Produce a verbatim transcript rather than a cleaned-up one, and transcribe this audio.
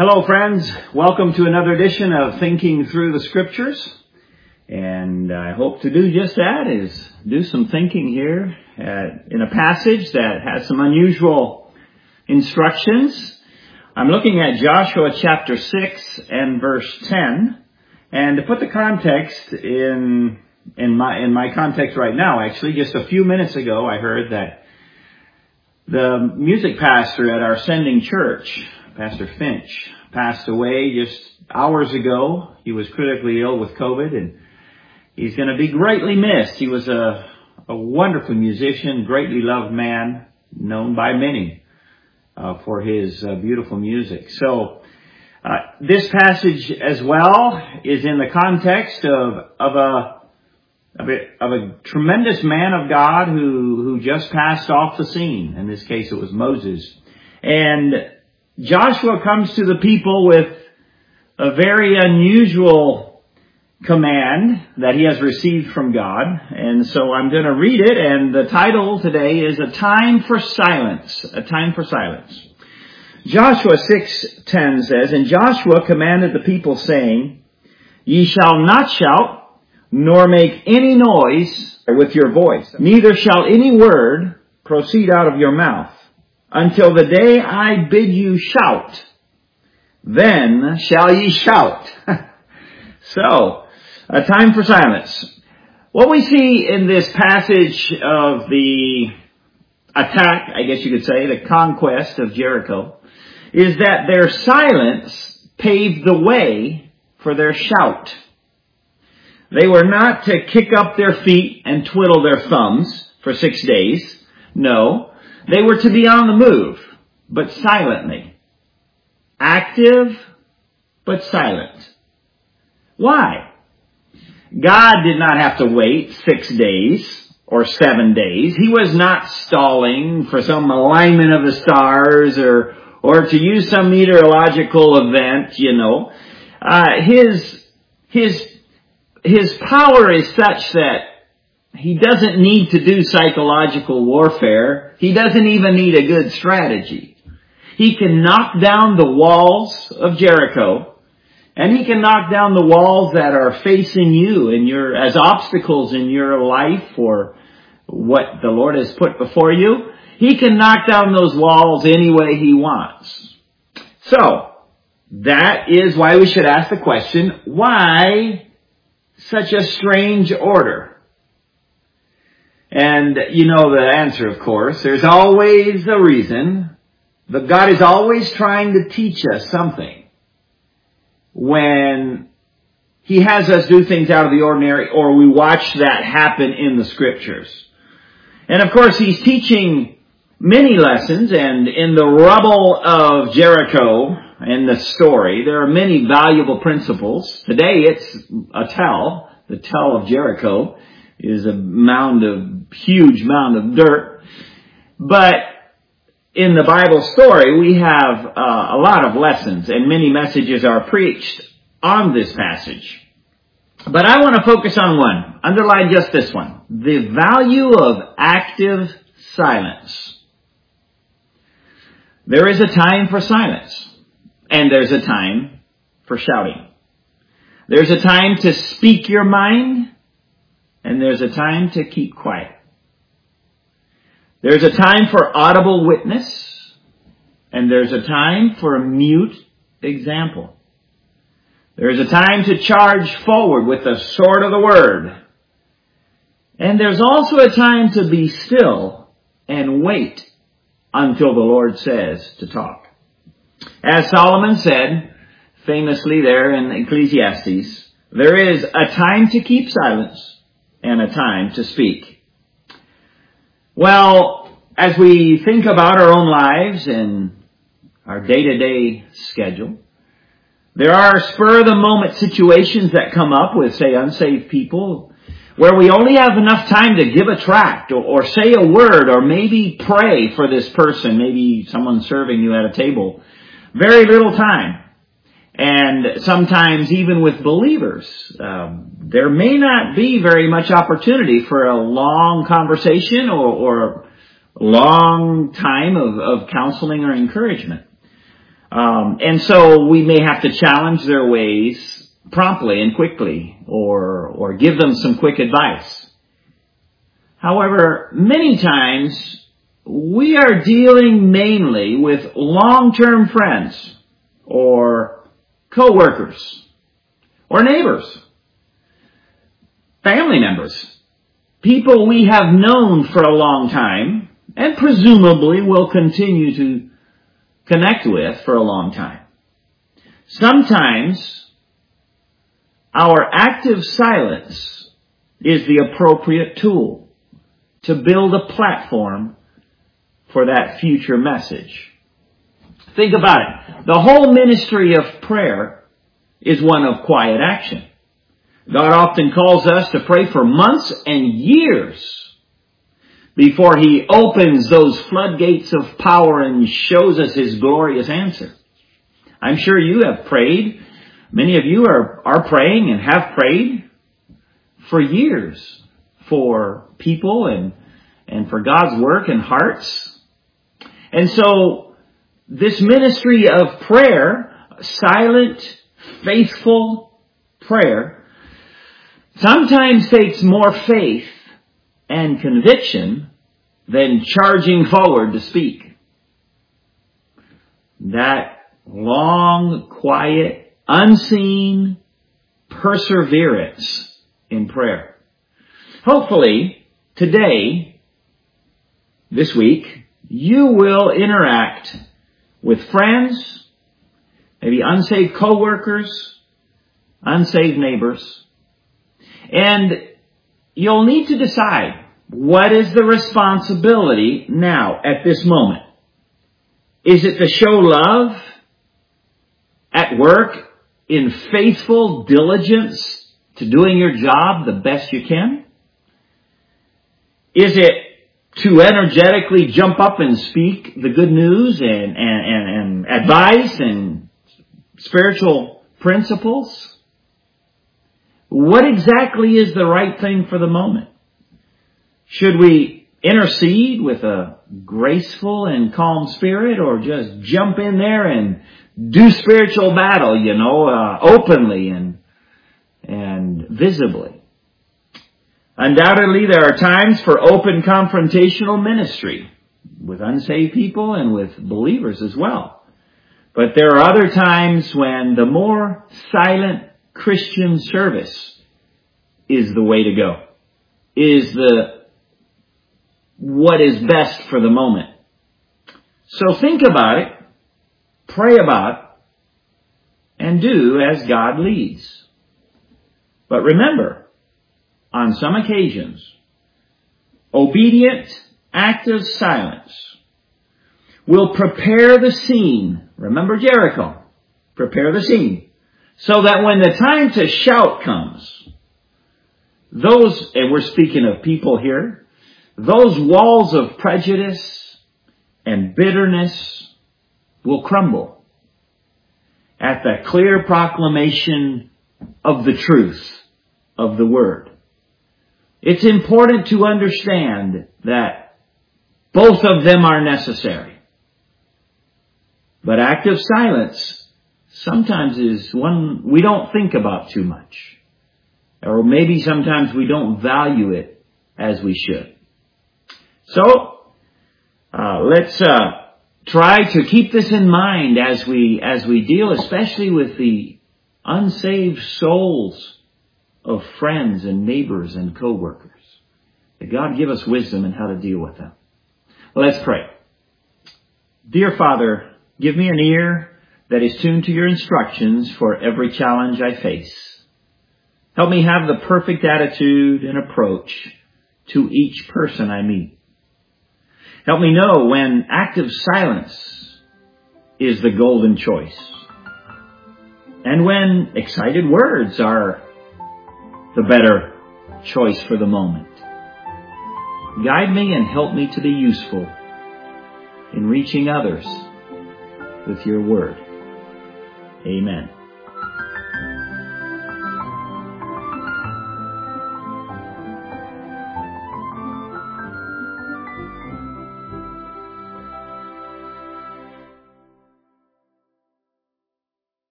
Hello friends, welcome to another edition of Thinking Through the Scriptures. And I hope to do just that, is do some thinking here uh, in a passage that has some unusual instructions. I'm looking at Joshua chapter six and verse ten. And to put the context in in my in my context right now, actually, just a few minutes ago I heard that the music pastor at our sending church, Pastor Finch, passed away just hours ago. He was critically ill with COVID, and he's going to be greatly missed. He was a, a wonderful musician, greatly loved man, known by many uh, for his uh, beautiful music. So uh, this passage as well is in the context of of a of a, of a tremendous man of God who who just passed off the scene. In this case, it was Moses. And Joshua comes to the people with a very unusual command that he has received from God. And so I'm going to read it, and the title today is A Time for Silence. A Time for Silence. Joshua six ten says, "And Joshua commanded the people, saying, Ye shall not shout, nor make any noise with your voice, neither shall any word proceed out of your mouth, until the day I bid you shout, then shall ye shout." So, a time for silence. What we see in this passage of the attack, I guess you could say, the conquest of Jericho, is that their silence paved the way for their shout. They were not to kick up their feet and twiddle their thumbs for six days. No. They were to be on the move, but silently. Active, but silent. Why? God did not have to wait six days or seven days. He was not stalling for some alignment of the stars or or to use some meteorological event, you know. Uh, his his his power is such that he doesn't need to do psychological warfare. He doesn't even need a good strategy. He can knock down the walls of Jericho, and he can knock down the walls that are facing you in your, as obstacles in your life or what the Lord has put before you. He can knock down those walls any way he wants. So, that is why we should ask the question, why such a strange order? And you know the answer, of course. There's always a reason. But God is always trying to teach us something when He has us do things out of the ordinary, or we watch that happen in the Scriptures. And of course, He's teaching many lessons, and in the rubble of Jericho and the story, there are many valuable principles. Today, it's a tell, the tell of Jericho is a mound of, huge mound of dirt. But in the Bible story, we have uh, a lot of lessons, and many messages are preached on this passage. But I want to focus on one. Underline just this one. The value of active silence. There is a time for silence, and there's a time for shouting. There's a time to speak your mind, and there's a time to keep quiet. There's a time for audible witness, and there's a time for a mute example. There's a time to charge forward with the sword of the word. And there's also a time to be still and wait until the Lord says to talk. As Solomon said, famously there in Ecclesiastes, there is a time to keep silence and a time to speak. Well, as we think about our own lives and our day-to-day schedule, there are spur-of-the-moment situations that come up with, say, unsaved people, where we only have enough time to give a tract or, or say a word or maybe pray for this person, maybe someone serving you at a table. Very little time. And sometimes even with believers, um, there may not be very much opportunity for a long conversation or, or a long time of, of counseling or encouragement. Um, and so we may have to challenge their ways promptly and quickly, or, or give them some quick advice. However, many times we are dealing mainly with long-term friends, or co-workers, or neighbors, family members, people we have known for a long time, and presumably will continue to connect with for a long time. Sometimes our active silence is the appropriate tool to build a platform for that future message. Think about it. The whole ministry of prayer is one of quiet action. God often calls us to pray for months and years before He opens those floodgates of power and shows us His glorious answer. I'm sure you have prayed. Many of you are, are praying and have prayed for years for people and, and for God's work in hearts. And so this ministry of prayer, silent, faithful prayer, sometimes takes more faith and conviction than charging forward to speak. That long, quiet, unseen perseverance in prayer. Hopefully, today, this week, you will interact with friends, maybe unsaved co-workers, unsaved neighbors, and you'll need to decide, what is the responsibility now at this moment? Is it to show love at work in faithful diligence to doing your job the best you can? Is it to energetically jump up and speak the good news and, and, and, and advice and spiritual principles? What exactly is the right thing for the moment? Should we intercede with a graceful and calm spirit, or just jump in there and do spiritual battle, you know, uh, openly and and visibly? Undoubtedly, there are times for open confrontational ministry with unsaved people and with believers as well. But there are other times when the more silent Christian service is the way to go, is the what is best for the moment. So think about it, pray about it, and do as God leads. But remember, on some occasions, obedient, active silence will prepare the scene. Remember Jericho. Prepare the scene. So that when the time to shout comes, those, and we're speaking of people here, those walls of prejudice and bitterness will crumble at the clear proclamation of the truth of the Word. It's important to understand that both of them are necessary. But active silence sometimes is one we don't think about too much. Or maybe sometimes we don't value it as we should. So, uh, let's uh, try to keep this in mind as we as we deal, especially with the unsaved souls of friends and neighbors and co-workers. That God give us wisdom in how to deal with them. Well, let's pray. Dear Father, give me an ear that is tuned to your instructions for every challenge I face. Help me have the perfect attitude and approach to each person I meet. Help me know when active silence is the golden choice, and when excited words are the better choice for the moment. Guide me and help me to be useful in reaching others with your word. Amen.